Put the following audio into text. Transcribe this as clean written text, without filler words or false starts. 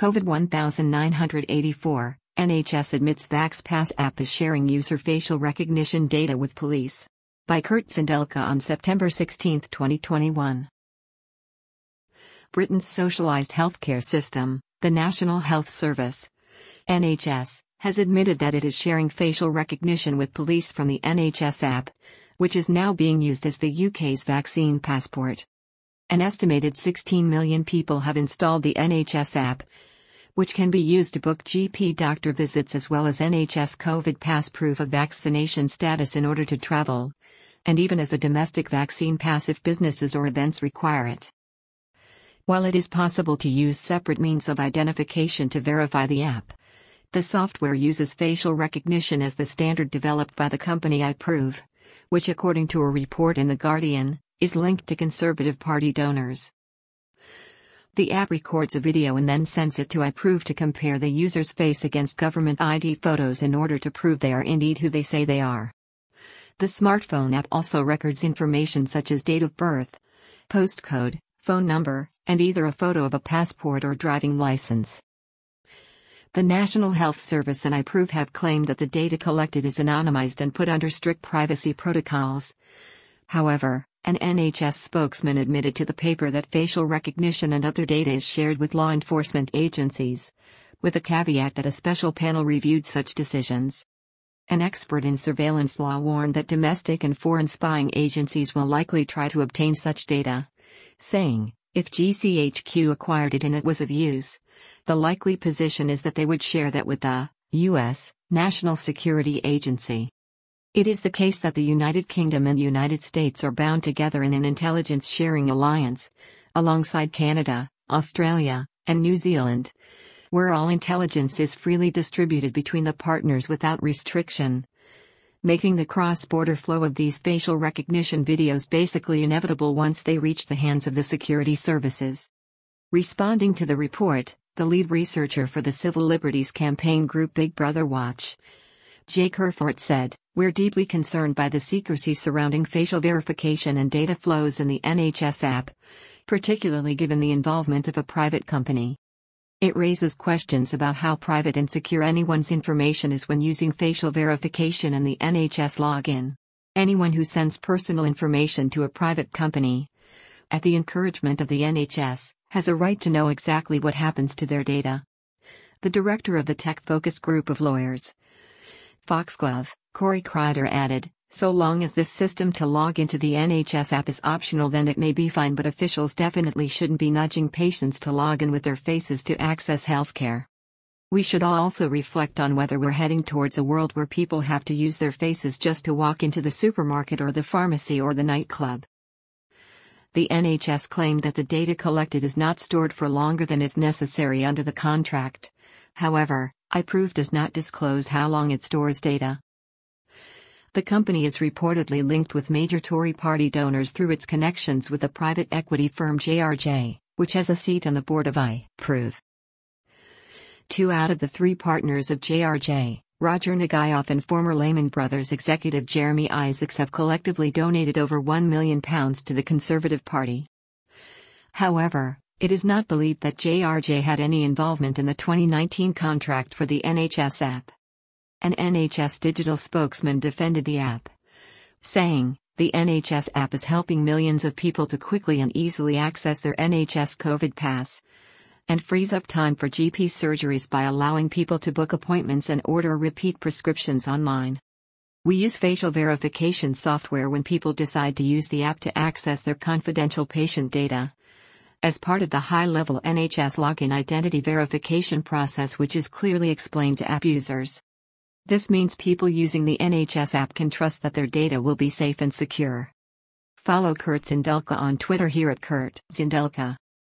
COVID 1984, NHS admits VaxPass app is sharing user facial recognition data with police. By Kurt Zindelka on September 16, 2021. Britain's socialised healthcare system, the National Health Service, NHS, has admitted that it is sharing facial recognition with police from the NHS app, which is now being used as the UK's vaccine passport. An estimated 16 million people have installed the NHS app, which can be used to book GP doctor visits as well as NHS COVID pass proof of vaccination status in order to travel, and even as a domestic vaccine pass if businesses or events require it. While it is possible to use separate means of identification to verify the app, the software uses facial recognition as the standard developed by the company iProve, which according to a report in The Guardian, is linked to Conservative Party donors. The app records a video and then sends it to iProve to compare the user's face against government ID photos in order to prove they are indeed who they say they are. The smartphone app also records information such as date of birth, postcode, phone number, and either a photo of a passport or driving license. The National Health Service and iProve have claimed that the data collected is anonymized and put under strict privacy protocols. However, an NHS spokesman admitted to the paper that facial recognition and other data is shared with law enforcement agencies, with a caveat that a special panel reviewed such decisions. An expert in surveillance law warned that domestic and foreign spying agencies will likely try to obtain such data, saying, if GCHQ acquired it and it was of use, the likely position is that they would share that with the U.S. National Security Agency. It is the case that the United Kingdom and the United States are bound together in an intelligence sharing alliance, alongside Canada, Australia, and New Zealand, where all intelligence is freely distributed between the partners without restriction, making the cross-border flow of these facial recognition videos basically inevitable once they reach the hands of the security services. Responding to the report, the lead researcher for the civil liberties campaign group Big Brother Watch, Jake Herford said, "We're deeply concerned by the secrecy surrounding facial verification and data flows in the NHS app, particularly given the involvement of a private company. It raises questions about how private and secure anyone's information is when using facial verification in the NHS login. Anyone who sends personal information to a private company, at the encouragement of the NHS, has a right to know exactly what happens to their data." The director of the tech-focused group of lawyers, Foxglove, Corey Kreider added, "So long as this system to log into the NHS app is optional, then it may be fine, but officials definitely shouldn't be nudging patients to log in with their faces to access healthcare. We should all also reflect on whether we're heading towards a world where people have to use their faces just to walk into the supermarket or the pharmacy or the nightclub." The NHS claimed that the data collected is not stored for longer than is necessary under the contract. However, iProve does not disclose how long it stores data. The company is reportedly linked with major Tory party donors through its connections with the private equity firm JRJ, which has a seat on the board of iProve. 2 out of the 3 partners of JRJ, Roger Nagayoff and former Lehman Brothers executive Jeremy Isaacs, have collectively donated over £1 million to the Conservative Party. However, it is not believed that JRJ had any involvement in the 2019 contract for the NHS app. An NHS digital spokesman defended the app, saying, "The NHS app is helping millions of people to quickly and easily access their NHS COVID pass, and frees up time for GP surgeries by allowing people to book appointments and order repeat prescriptions online. We use facial verification software when people decide to use the app to access their confidential patient data, as part of the high-level NHS login identity verification process, which is clearly explained to app users. This means people using the NHS app can trust that their data will be safe and secure." Follow Kurt Zindelka on Twitter here at Kurt Zindelka.